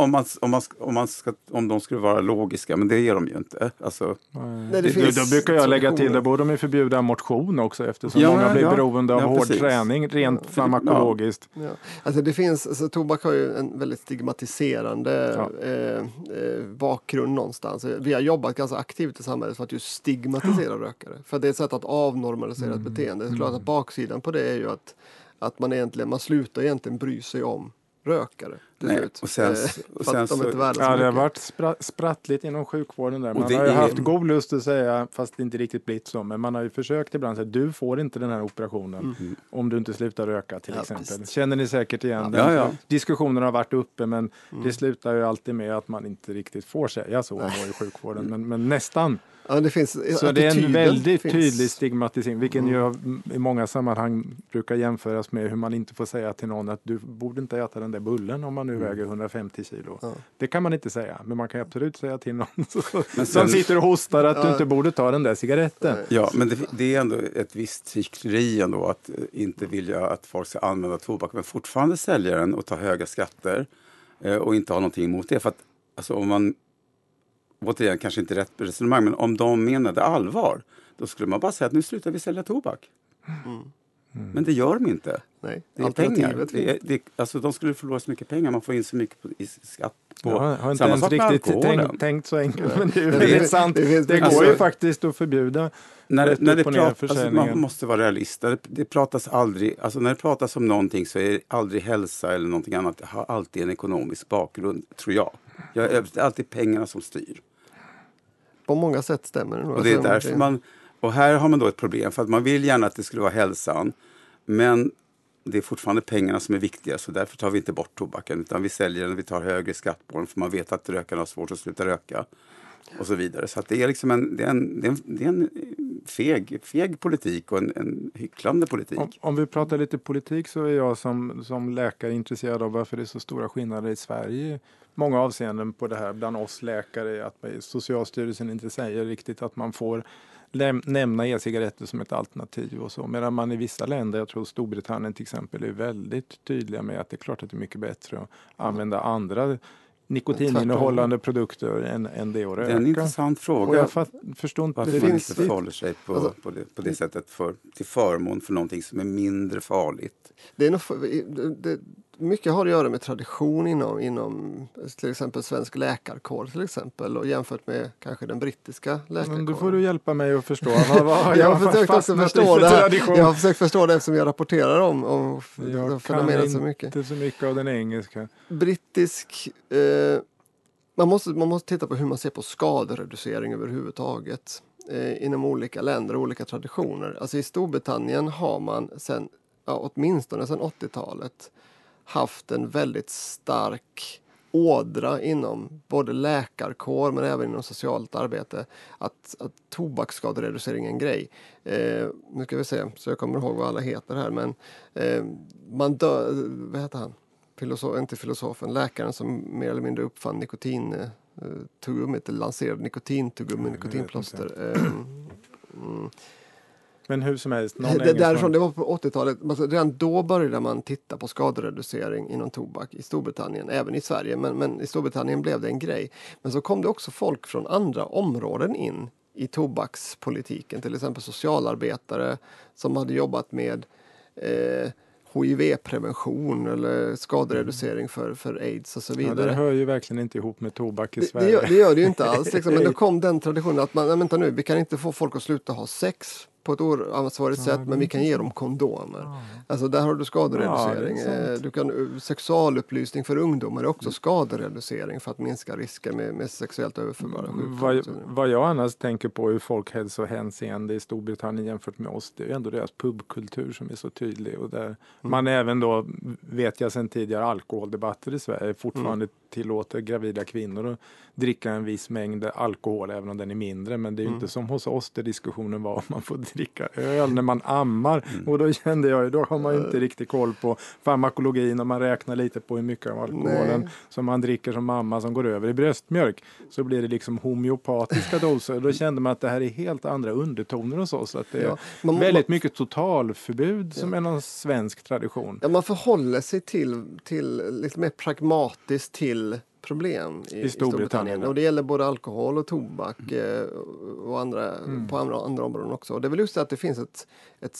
[SPEAKER 1] om de skulle vara logiska, men det är de ju inte. Alltså,
[SPEAKER 2] Nej, det
[SPEAKER 3] Då
[SPEAKER 2] finns
[SPEAKER 3] brukar jag lägga till,
[SPEAKER 2] situationer.
[SPEAKER 3] då borde de ju förbjuda motion också eftersom
[SPEAKER 1] Ja,
[SPEAKER 3] många blir
[SPEAKER 1] ja.
[SPEAKER 3] beroende av
[SPEAKER 1] Ja,
[SPEAKER 3] hård
[SPEAKER 1] precis.
[SPEAKER 3] träning rent farmakologiskt.
[SPEAKER 2] Ja. Alltså det finns, alltså tobak har ju en väldigt stigmatiserande bakgrund någonstans. Vi har jobbat ganska aktivt i samhället för att just stigmatisera rökare. För det är ett sätt att avnormalisera ett beteende. Det är klart att baksidan på det är ju att man slutar egentligen bry sig om rökare till
[SPEAKER 1] Nej,
[SPEAKER 2] slut.
[SPEAKER 1] och sen
[SPEAKER 2] för att de är inte värda så
[SPEAKER 3] Ja, det har
[SPEAKER 2] mycket.
[SPEAKER 3] varit sprattligt inom sjukvården där.
[SPEAKER 1] Och
[SPEAKER 3] Man
[SPEAKER 1] det
[SPEAKER 3] har ju
[SPEAKER 1] är-
[SPEAKER 3] haft god lust att säga, fast det inte riktigt blivit så, men man har ju försökt ibland säga, du får inte den här operationen om du inte slutar röka till
[SPEAKER 2] Ja,
[SPEAKER 3] exempel.
[SPEAKER 2] visst.
[SPEAKER 3] Känner ni säkert igen
[SPEAKER 1] Ja,
[SPEAKER 3] den?
[SPEAKER 1] ja.
[SPEAKER 3] Diskussionen har varit uppe, men det slutar ju alltid med att man inte riktigt får säga så i sjukvården, men nästan.
[SPEAKER 2] Ja, det finns,
[SPEAKER 3] Så det är en
[SPEAKER 2] attityden
[SPEAKER 3] väldigt
[SPEAKER 2] finns.
[SPEAKER 3] tydlig stigmatisering, vilken ju i många sammanhang brukar jämföras med hur man inte får säga till någon att du borde inte äta den där bullen om man nu väger 150 kilo.
[SPEAKER 2] Ja.
[SPEAKER 3] Det kan man inte säga, men man kan absolut säga till någon
[SPEAKER 1] Men
[SPEAKER 3] som
[SPEAKER 1] sen-
[SPEAKER 3] sitter och hostar att du inte borde ta den där cigaretten.
[SPEAKER 1] Ja, men det är ändå ett visst hyckleri ändå att inte vilja att folk ska använda tobak, men fortfarande sälja den och ta höga skatter och inte ha någonting emot det. För att alltså, om man, återigen kanske inte rätt resonemang, men om de menade allvar, då skulle man bara säga att nu slutar vi sälja tobak. Men det gör de inte.
[SPEAKER 2] Nej,
[SPEAKER 1] Det är pengar. Alltså, de skulle förlora så mycket pengar. Man får in så mycket i skatt på.
[SPEAKER 3] Jag har inte
[SPEAKER 1] Samma
[SPEAKER 3] ens
[SPEAKER 1] sak med
[SPEAKER 3] riktigt
[SPEAKER 1] alkoholen.
[SPEAKER 3] tänkt så enkelt, men det är väldigt sant. Det går ju faktiskt att förbjuda
[SPEAKER 1] när det pratas, man måste vara realist. Det pratas aldrig, alltså när det pratas om någonting så är det aldrig hälsa eller någonting annat. Det har alltid en ekonomisk bakgrund, tror jag. Det är alltid pengarna som styr.
[SPEAKER 2] På många sätt stämmer det nog.
[SPEAKER 1] Och det är därför och här har man då ett problem, för att man vill gärna att det skulle vara hälsan, men det är fortfarande pengarna som är viktiga, så därför tar vi inte bort tobaken, utan vi säljer den och vi tar högre skatt på den, för man vet att rökarna har svårt att sluta röka och så vidare. Så att det är liksom en feg politik och en hycklande politik.
[SPEAKER 3] Om vi pratar lite politik, så är jag som läkare intresserad av varför det är så stora skillnader i Sverige. Många avseenden på det här bland oss läkare, att Socialstyrelsen inte säger riktigt att man får nämna e-cigaretter som ett alternativ och så. Medan man i vissa länder, jag tror Storbritannien till exempel, är väldigt tydliga med att det är klart att det är mycket bättre att använda andra nikotininnehållande produkter än det att röka.
[SPEAKER 1] Det är en intressant fråga.
[SPEAKER 3] Och jag förstår inte
[SPEAKER 1] varför man inte förhåller sig på det sättet till förmån för någonting som är mindre farligt.
[SPEAKER 2] Det är mycket har att göra med tradition inom till exempel svensk läkarkår till exempel, och jämfört med kanske den brittiska läkarkåren.
[SPEAKER 3] Men då får du hjälpa mig att förstå.
[SPEAKER 2] Jag har försökt förstå det eftersom jag rapporterar om fenomenet så mycket.
[SPEAKER 3] Inte så mycket av den engelska.
[SPEAKER 2] Brittisk... Man måste titta på hur man ser på skadereducering överhuvudtaget inom olika länder och olika traditioner. Alltså i Storbritannien har man åtminstone sedan 80-talet haft en väldigt stark ådra inom både läkarkår men även inom socialt arbete att tobaksskadereducering är en grej. Nu ska vi se, så jag kommer ihåg vad alla heter här, men man dör, vad heter han? Inte filosofen, läkaren som mer eller mindre uppfann nikotintuggummi, eller lanserade nikotintuggummi, nikotinplåster.
[SPEAKER 3] Men hur som helst.
[SPEAKER 2] Därifrån, det var på 80-talet. Alltså, redan då började man titta på skadereducering inom tobak i Storbritannien, även i Sverige. Men i Storbritannien blev det en grej. Men så kom det också folk från andra områden in i tobakspolitiken. Till exempel socialarbetare som hade jobbat med HIV-prevention eller skadereducering för AIDS och så vidare.
[SPEAKER 3] Ja, det hör ju verkligen inte ihop med tobak i Sverige.
[SPEAKER 2] Det gör det ju inte alls. Liksom. Men då kom den traditionen att vänta nu, vi kan inte få folk att sluta ha sex på ett oansvarigt sätt, men vi kan ge dem kondomer. Alltså där har du skadereducering. Du kan, sexualupplysning för ungdomar är också skadereducering för att minska risker med sexuellt överförbara sjukdomar.
[SPEAKER 3] Vad jag annars tänker på i folkhälsohänseende i Storbritannien jämfört med oss, det är ändå deras pubkultur som är så tydlig. Och där man även då, vet jag sedan tidigare, alkoholdebatter i Sverige fortfarande tillåter gravida kvinnor att dricka en viss mängd alkohol, även om den är mindre. Men det är ju inte som hos oss där diskussionen var om man får dricka öl när man ammar. Och då kände jag, då har man ju inte riktigt koll på farmakologin, och man räknar lite på hur mycket av alkoholen som man dricker som mamma som går över i bröstmjölk. Så blir det liksom homeopatiska doser. Då kände man att det här är helt andra undertoner hos oss. Att det är väldigt mycket totalförbud som är någon svensk tradition.
[SPEAKER 2] Ja, man förhåller sig till lite mer pragmatiskt till problem i Storbritannien. Och det gäller både alkohol och tobak och andra på andra områden också. Och det är väl just det att det finns ett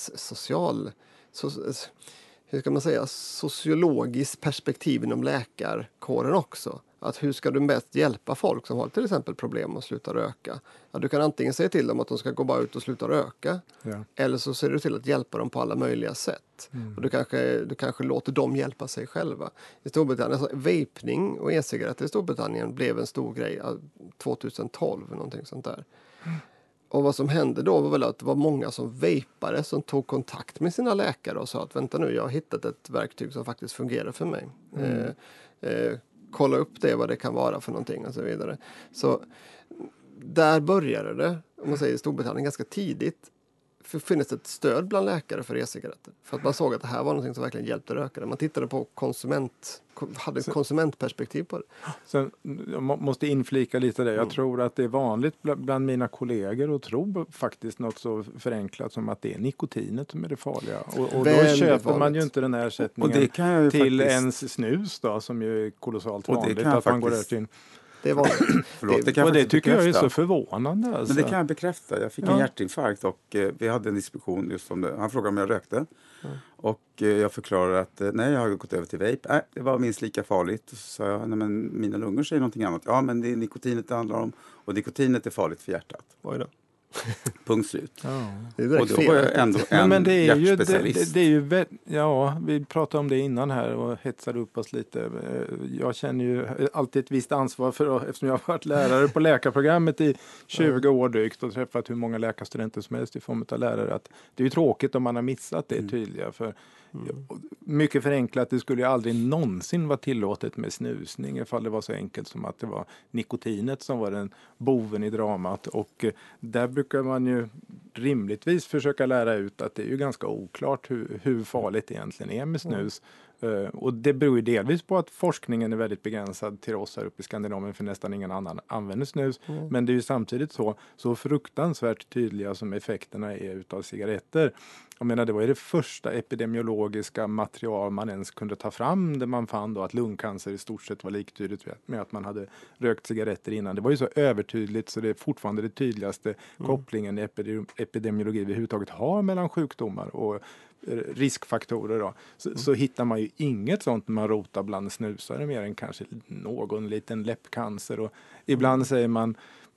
[SPEAKER 2] sociologiskt perspektiv inom läkarkåren också. Att hur ska du bäst hjälpa folk som har till exempel problem att sluta röka? Ja, du kan antingen säga till dem att de ska gå bara ut och sluta röka. Ja. Eller så ser du till att hjälpa dem på alla möjliga sätt. Och du kanske låter dem hjälpa sig själva. I Storbritannien, alltså vapning och e-cigaretter i Storbritannien blev en stor grej 2012, någonting sånt där. Och vad som hände då var väl att det var många som vapade som tog kontakt med sina läkare och sa att vänta nu, jag har hittat ett verktyg som faktiskt fungerar för mig. Kolla upp det, vad det kan vara för någonting och så vidare. Så där började det, om man säger i Storbritannien, ganska tidigt. Finns det ett stöd bland läkare för e-cigaretter. För att man såg att det här var någonting som verkligen hjälpte rökare. Man tittade på hade konsumentperspektiv på det.
[SPEAKER 3] Sen, jag måste inflika lite det. Jag tror att det är vanligt bland mina kollegor att tro faktiskt något så förenklat som att det är nikotinet som är det farliga. Och då köper man ju inte den här ersättningen till ens snus då, som ju är kolossalt vanligt att man går över till.
[SPEAKER 2] Det är vanligt.
[SPEAKER 1] Förlåt, det kan
[SPEAKER 3] Och
[SPEAKER 1] jag
[SPEAKER 3] det
[SPEAKER 1] faktiskt
[SPEAKER 3] tycker jag är
[SPEAKER 1] bekräfta.
[SPEAKER 3] så förvånande. Alltså.
[SPEAKER 1] Men det kan jag bekräfta. Jag fick en hjärtinfarkt och vi hade en diskussion just om det. Han frågade om jag rökte. Och jag förklarade att nej, jag har gått över till vape. Nej, det var minst lika farligt. Så sa jag, nej men mina lungor säger någonting annat. Ja, men det är nikotinet det handlar om. Och nikotinet är farligt för hjärtat.
[SPEAKER 2] Oj då.
[SPEAKER 1] Punkt slut.
[SPEAKER 3] Ja.
[SPEAKER 2] Det är
[SPEAKER 1] Och
[SPEAKER 2] direkt
[SPEAKER 1] då var jag
[SPEAKER 2] fel.
[SPEAKER 1] ändå en
[SPEAKER 3] det är ju,
[SPEAKER 1] hjärtspecialist.
[SPEAKER 3] det är ju vi pratade om det innan här och hetsade upp oss lite. Jag känner ju alltid ett visst ansvar för, eftersom jag har varit lärare på läkarprogrammet i 20 år drygt och träffat hur många läkarstudenter som helst i form av lärare, att det är ju tråkigt om man har missat det tydliga. För mycket förenklat, det skulle ju aldrig någonsin vara tillåtet med snusning ifall det var så enkelt som att det var nikotinet som var den boven i dramat, och där brukar man ju rimligtvis försöka lära ut att det är ju ganska oklart hur farligt det egentligen är med snus. Och det beror ju delvis på att forskningen är väldigt begränsad till oss här uppe i Skandinavien, för nästan ingen annan använder snus. Men det är ju samtidigt så fruktansvärt tydliga som effekterna är utav cigaretter. Jag menar, det var ju det första epidemiologiska material man ens kunde ta fram, där man fann då att lungcancer i stort sett var liktydigt med att man hade rökt cigaretter innan. Det var ju så övertydligt så det är fortfarande det tydligaste kopplingen i epidemiologi vi överhuvudtaget har mellan sjukdomar och riskfaktorer då. Så hittar man ju inget sånt när man rotar bland snusare, mer än kanske någon liten läppcancer, och ibland säger man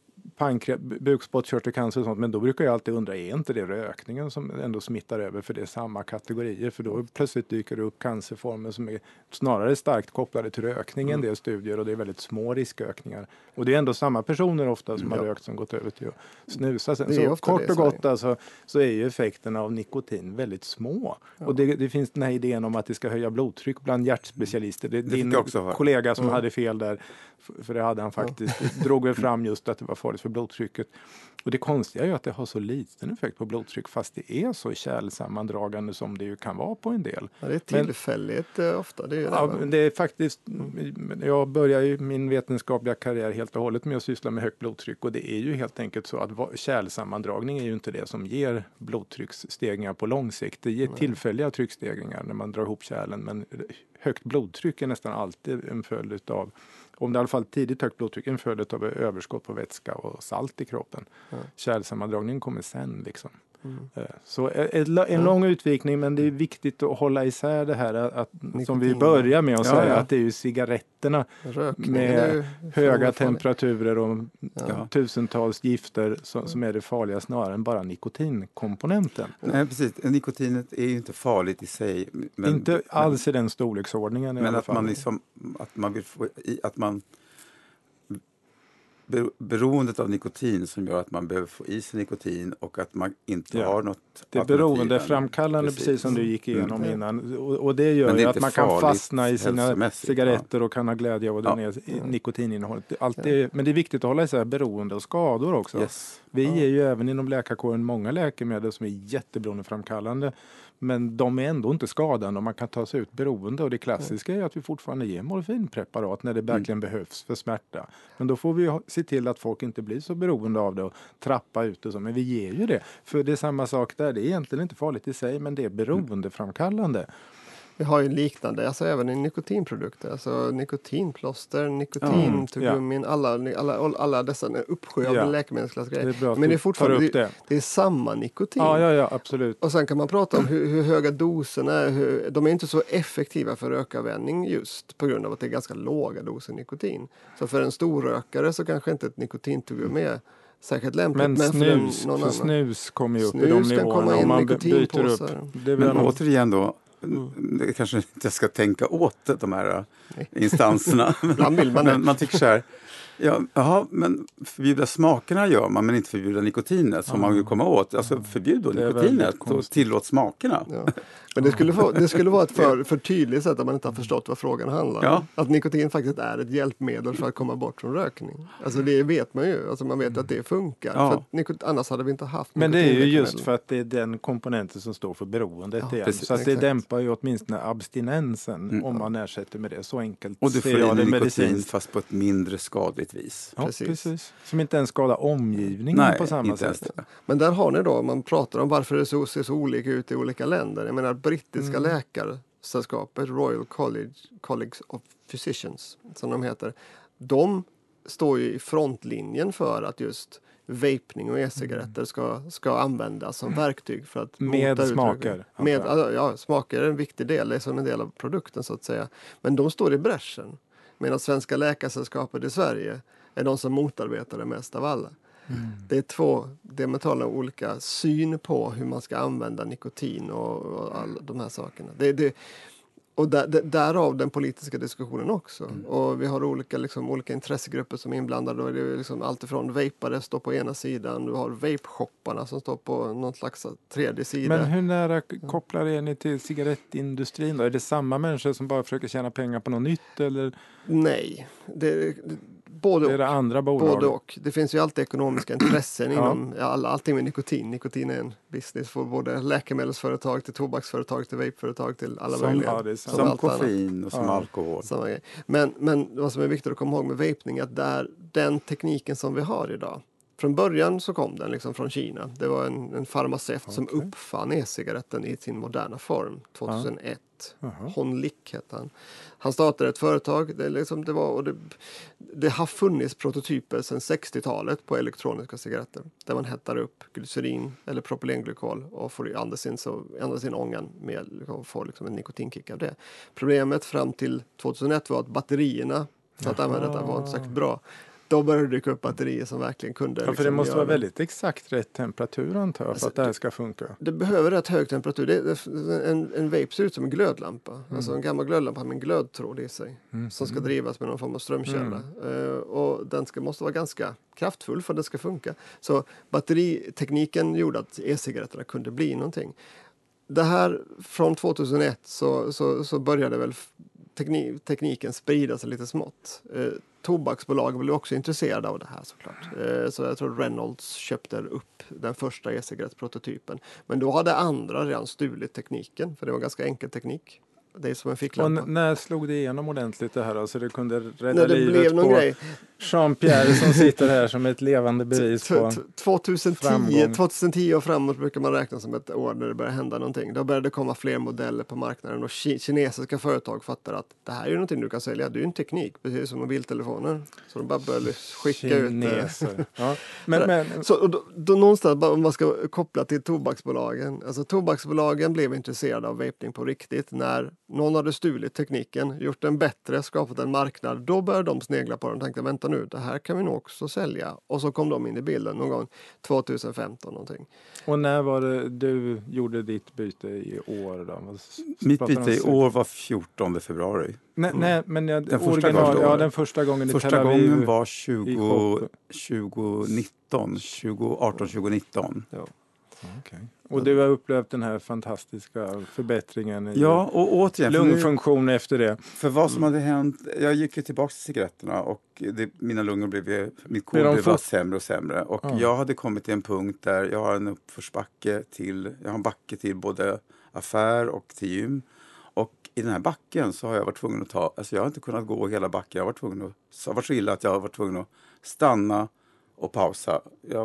[SPEAKER 3] bukspottkörtelcancer och sånt, men då brukar jag alltid undra, är inte det rökningen som ändå smittar över, för det är samma kategorier, för då plötsligt dyker det upp cancerformer som är snarare starkt kopplade till rökning än det studier, och det är väldigt små riskökningar, och det är ändå samma personer ofta som har rökt som gått över till att snusa sen. Så kort och gott alltså, så är ju effekterna av nikotin väldigt små, och det finns den här idén om att det ska höja blodtryck bland hjärtspecialister. Det är din kollega som hade fel där, för det hade han faktiskt, drog väl fram just att det var farligt för blodtrycket. Och det konstiga är ju att det har så liten effekt på blodtryck, fast det är så kärlsammandragande som det ju kan vara på en del.
[SPEAKER 2] Ja, det är tillfälligt ofta. Det är ju det,
[SPEAKER 3] det är faktiskt, jag börjar ju min vetenskapliga karriär helt och hållet med att syssla med högt blodtryck, och det är ju helt enkelt så att kärlsammandragning är ju inte det som ger blodtrycksstegringar på lång sikt. Det ger tillfälliga tryckstegringar när man drar ihop kärlen, men högt blodtryck är nästan alltid en följd av, om det i alla fall tidigt högt blodtryck, en följd av överskott på vätska och salt i kroppen. Kärlsammandragningen kommer sen liksom. Så en lång utvikning, men det är viktigt att hålla isär det här att, som vi börjar med att säga, att det är ju cigaretterna med höga temperaturer och tusentals gifter som är det farliga, snarare än bara nikotinkomponenten.
[SPEAKER 1] Nej, precis. Nikotinet är ju inte farligt i sig. Men,
[SPEAKER 3] inte alls i den storleksordningen.
[SPEAKER 1] Men att man liksom, att man vill få att man beroendet av nikotin som gör att man behöver få i sig nikotin, och att man inte har något
[SPEAKER 3] det är beroendeframkallande, precis som du gick igenom innan, och det gör ju att man kan fastna i sina cigaretter och kan ha glädje av att dra ner nikotininnehållet. Men det är viktigt att hålla isär beroende och skador också. Vi ger ju även inom läkarkåren många läkemedel som är jätteberoendeframkallande, men de är ändå inte skadande och man kan ta sig ut beroende, och det klassiska är att vi fortfarande ger morfinpreparat när det verkligen behövs för smärta. Men då får vi se till att folk inte blir så beroende av det och trappa ut det så. Men vi ger ju det, för det är samma sak där. Det är egentligen inte farligt i sig, men det är beroendeframkallande.
[SPEAKER 2] Vi har ju liknande, alltså även i nikotinprodukter, alltså nikotinplåster, nikotintugummin, alla dessa uppsjö av läkemedelsklassgrejer. Men det är fortfarande det är samma nikotin.
[SPEAKER 3] Ja, absolut.
[SPEAKER 2] Och sen kan man prata om hur höga doserna är. De är inte så effektiva för rökavvänjning just på grund av att det är ganska låga doser nikotin. Så för en stor rökare så kanske inte ett nikotintugummi är särskilt lämpligt.
[SPEAKER 3] Men snus kommer ju upp i de nivåerna om man byter upp.
[SPEAKER 1] Men återigen då, det kanske inte jag ska tänka åt de här instanserna. men man tycker så här, men förbjuda smakerna gör man, men inte förbjuda nikotinet som man vill komma åt. Alltså förbjud då nikotinet och tillåt smakerna.
[SPEAKER 2] Ja. Men det skulle vara ett för tydligt sätt att man inte har förstått vad frågan handlar om.
[SPEAKER 1] Ja.
[SPEAKER 2] Att nikotin faktiskt är ett hjälpmedel för att komma bort från rökning. Alltså det vet man ju. Alltså man vet att det funkar.
[SPEAKER 1] Ja.
[SPEAKER 2] För annars hade vi inte haft
[SPEAKER 3] men det är ju just för att det är den komponenten som står för beroendet igen. Så att det dämpar ju åtminstone abstinensen om man ersätter med det. Så enkelt.
[SPEAKER 1] Och du får i nikotin fast på ett mindre skadligt vis.
[SPEAKER 3] Ja, precis. Som inte ens skadar omgivningen på samma sätt.
[SPEAKER 2] Men där har ni då, man pratar om varför det ser så olika ut i olika länder. Jag menar, brittiska läkarsällskapet, Royal College of Physicians, som de heter, de står ju i frontlinjen för att just vapning och e-cigaretter ska användas som verktyg för att
[SPEAKER 3] med smaker.
[SPEAKER 2] Smaker är en viktig del, det är som en del av produkten så att säga. Men de står i bräschen. Medan Svenska läkarsällskapet i Sverige är de som motarbetar det mest av alla. Det är två diametrala olika syn på hur man ska använda nikotin och alla de här sakerna. Och därav den politiska diskussionen också. Och vi har olika intressegrupper som är inblandade. Och det är liksom allt ifrån vapare står på ena sidan. Du har vape-shopparna som står på någon slags tredje sida.
[SPEAKER 3] Men hur nära kopplar är ni till cigarettindustrin då? Är det samma människor som bara försöker tjäna pengar på något nytt? Eller?
[SPEAKER 2] Nej, både
[SPEAKER 3] är det
[SPEAKER 2] och.
[SPEAKER 3] andra bolag?
[SPEAKER 2] Både och. Det finns ju alltid ekonomiska intressen inom allting med nikotin. Nikotin är en business för både läkemedelsföretag till tobaksföretag till vapeföretag till alla möjliga.
[SPEAKER 1] Som koffein och som alkohol.
[SPEAKER 2] Men vad som är viktigt att komma ihåg med vapning är att den tekniken som vi har idag. Från början så kom den liksom från Kina. Det var en farmaceut som uppfann e-cigaretten i sin moderna form 2001. Hon Lick hette han. Han startade ett företag. Det har funnits prototyper sedan 60-talet på elektroniska cigaretter. Där man hettar upp glycerin eller propylenglykol och får andas in ångan och får liksom en nikotinkick av det. Problemet fram till 2001 var att batterierna för att använda detta var inte särskilt bra. Då började det dyka upp batterier som verkligen kunde...
[SPEAKER 3] för det måste vara väldigt exakt rätt temperatur antar jag för att det här ska funka.
[SPEAKER 2] Det behöver rätt hög temperatur. En vape ser ut som en glödlampa. Alltså en gammal glödlampa med en glödtråd i sig. Som ska drivas med någon form av strömkälla. Och den måste vara ganska kraftfull för att det ska funka. Så batteritekniken gjorde att e-cigaretterna kunde bli någonting. Det här från 2001 så började väl tekniken sprida sig lite smått. Tobaksbolag blev också intresserade av det här såklart. Så jag tror Reynolds köpte upp den första e-cigarettprototypen. Men då hade andra redan stulit tekniken, för det var ganska enkel teknik. Det är som en ficklampa.
[SPEAKER 3] Och när slog det igenom ordentligt det här då? Så det kunde rädda livet på Jean-Pierre som sitter här som ett levande bevis på
[SPEAKER 2] 2010 och framåt brukar man räkna som ett år när det börjar hända någonting. Då började det komma fler modeller på marknaden och kinesiska företag fattar att det här är ju någonting du kan sälja. Det är ju en teknik, precis som mobiltelefoner. Så de bara började skicka ut.
[SPEAKER 3] Ja.
[SPEAKER 2] Så då någonstans, om man ska koppla till tobaksbolagen. Alltså tobaksbolagen blev intresserade av vapning på riktigt när någon hade stulit tekniken, gjort den bättre, skapat en marknad. Då började de snegla på den och tänkte, vänta nu, det här kan vi nog också sälja. Och så kom de in i bilden någon gång 2015 någonting.
[SPEAKER 3] Och när var det du gjorde ditt byte i år då?
[SPEAKER 1] Mitt byte i år var 14 februari.
[SPEAKER 3] Nej, men den första gången i
[SPEAKER 1] Första gången var 2019.
[SPEAKER 3] Ja. Okay. Och du har upplevt den här fantastiska förbättringen i
[SPEAKER 1] och återigen,
[SPEAKER 3] lungfunktion efter det.
[SPEAKER 1] För vad som hade hänt, jag gick ju tillbaka till cigaretterna och mina lungor mitt kol blev sämre och sämre. Och jag hade kommit till en punkt där jag har en uppförsbacke jag har en backe till både affär och till gym. Och i den här backen så har jag varit tvungen att jag har inte kunnat gå hela backen. Jag har varit så illa att jag har varit tvungen att stanna och pausa.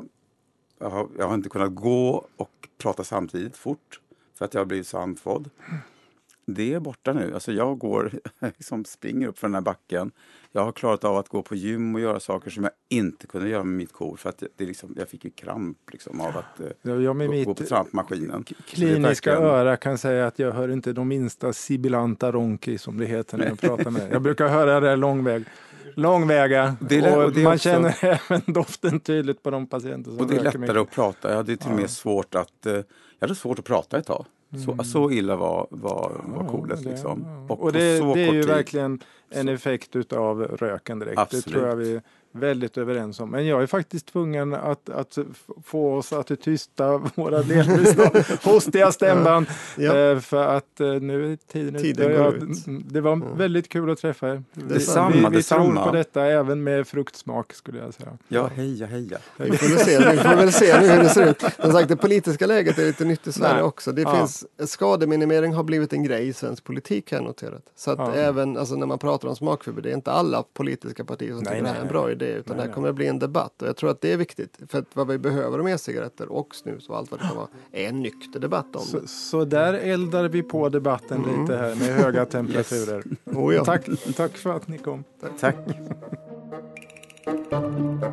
[SPEAKER 1] Jag har inte kunnat gå och prata samtidigt fort för att jag har blivit så andfådd. Det är borta nu. Alltså jag springer upp för den här backen. Jag har klarat av att gå på gym och göra saker som jag inte kunde göra med mitt kor. För att jag fick ju kramp av att gå på trampmaskinen.
[SPEAKER 3] Kliniska öra kan säga att jag hör inte de minsta sibilanta ronki som det heter när jag pratar med. Jag brukar höra det långväga. Och man känner även doften tydligt på de patienter som
[SPEAKER 1] och det är lättare att prata. Jag hade till och med svårt att prata ett tag. Så illa var kolet liksom.
[SPEAKER 3] Och det är ju verkligen en effekt utav röken direkt.
[SPEAKER 1] Absolut.
[SPEAKER 3] Det tror jag vi är väldigt överens om. Men jag är faktiskt tvungen att få oss att tysta våra delvis hostiga stämband. För att nu är tiden ute. Det var väldigt kul att träffa er. Vi tror på detta även med fruktsmak skulle jag säga.
[SPEAKER 1] Ja, heja.
[SPEAKER 2] Vi får väl se hur det ser ut. Som sagt, det politiska läget är lite nytt i Sverige också. Det finns skademinimering har blivit en grej i svensk politik här noterat. Så att även när man pratar om smakförbud, det är inte alla politiska partier som tycker det här är en bra idé. Utan det här kommer att bli en debatt. Och jag tror att det är viktigt. För att vad vi behöver med cigaretter och snus och allt vad det kan vara är en nykter debatt om det.
[SPEAKER 3] Så där eldar vi på debatten lite här med höga temperaturer.
[SPEAKER 2] Yes.
[SPEAKER 3] Tack för att ni kom.
[SPEAKER 1] Tack.
[SPEAKER 2] Hej!